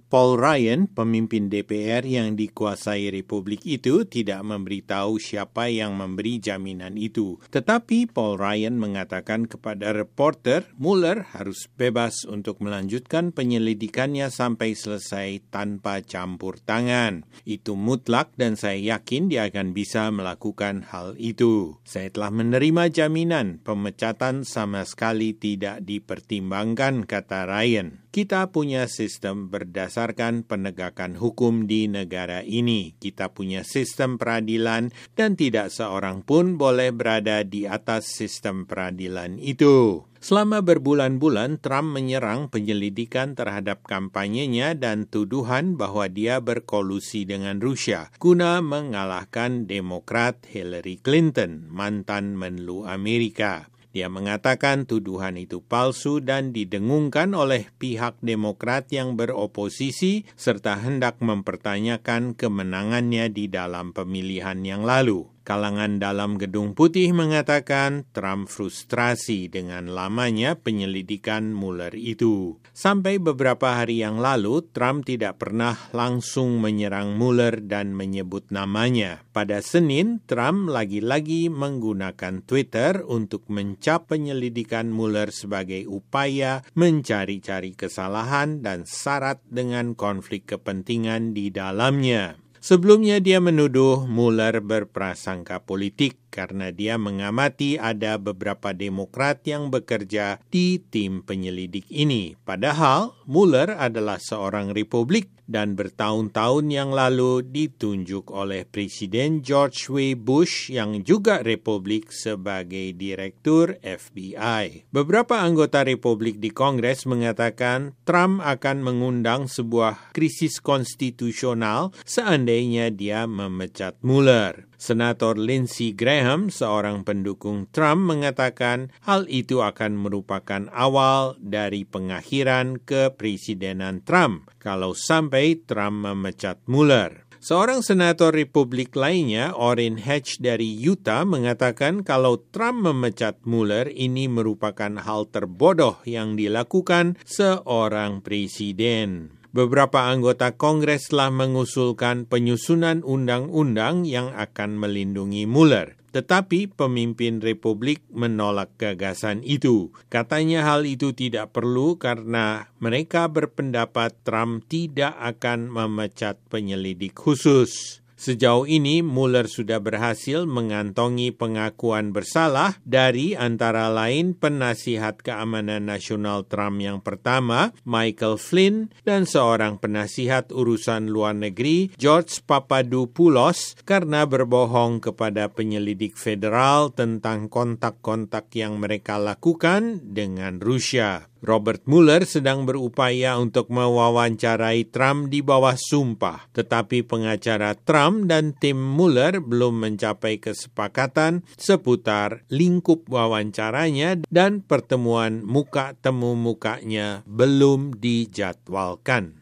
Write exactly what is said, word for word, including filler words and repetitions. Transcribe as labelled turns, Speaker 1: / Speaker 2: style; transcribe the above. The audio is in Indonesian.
Speaker 1: Paul Ryan, pemimpin D P R yang dikuasai Republik itu, tidak memberitahu siapa yang memberi jaminan itu. Tetapi Paul Ryan mengatakan kepada reporter, Mueller harus bebas untuk melanjutkan penyelidikannya sampai selesai tanpa campur tangan. Itu mutlak dan saya yakin dia akan bisa melakukan hal itu. Saya telah menerima jaminan, pemecatan sama sekali tidak dipertimbangkan, kata Ryan. Kita punya sistem berdasarkan penegakan hukum di negara ini. Kita punya sistem peradilan dan tidak seorang pun boleh berada di atas sistem peradilan itu. Selama berbulan-bulan, Trump menyerang penyelidikan terhadap kampanyenya dan tuduhan bahwa dia berkolusi dengan Rusia guna mengalahkan Demokrat Hillary Clinton, mantan menlu Amerika. Dia mengatakan tuduhan itu palsu dan didengungkan oleh pihak Demokrat yang beroposisi serta hendak mempertanyakan kemenangannya di dalam pemilihan yang lalu. Kalangan dalam Gedung Putih mengatakan Trump frustrasi dengan lamanya penyelidikan Mueller itu. Sampai beberapa hari yang lalu, Trump tidak pernah langsung menyerang Mueller dan menyebut namanya. Pada Senin, Trump lagi-lagi menggunakan Twitter untuk mencap penyelidikan Mueller sebagai upaya mencari-cari kesalahan dan syarat dengan konflik kepentingan di dalamnya. Sebelumnya dia menuduh Mueller berprasangka politik karena dia mengamati ada beberapa Demokrat yang bekerja di tim penyelidik ini. Padahal Mueller adalah seorang Republik dan bertahun-tahun yang lalu ditunjuk oleh Presiden George W. Bush yang juga Republik sebagai Direktur F B I. Beberapa anggota Republik di Kongres mengatakan Trump akan mengundang sebuah krisis konstitusional seandainya dia memecat Mueller. Senator Lindsey Graham, seorang pendukung Trump, mengatakan hal itu akan merupakan awal dari pengakhiran kepresidenan Trump kalau sampai Trump memecat Mueller. Seorang senator Republik lainnya, Orrin Hatch dari Utah, mengatakan kalau Trump memecat Mueller ini merupakan hal terbodoh yang dilakukan seorang presiden. Beberapa anggota Kongres telah mengusulkan penyusunan undang-undang yang akan melindungi Mueller. Tetapi pemimpin Republik menolak gagasan itu. Katanya hal itu tidak perlu karena mereka berpendapat Trump tidak akan memecat penyelidik khusus. Sejauh ini, Mueller sudah berhasil mengantongi pengakuan bersalah dari antara lain penasihat keamanan nasional Trump yang pertama, Michael Flynn, dan seorang penasihat urusan luar negeri, George Papadopoulos, karena berbohong kepada penyelidik federal tentang kontak-kontak yang mereka lakukan dengan Rusia. Robert Mueller sedang berupaya untuk mewawancarai Trump di bawah sumpah, tetapi pengacara Trump dan tim Mueller belum mencapai kesepakatan seputar lingkup wawancaranya dan pertemuan muka temu mukanya belum dijadwalkan.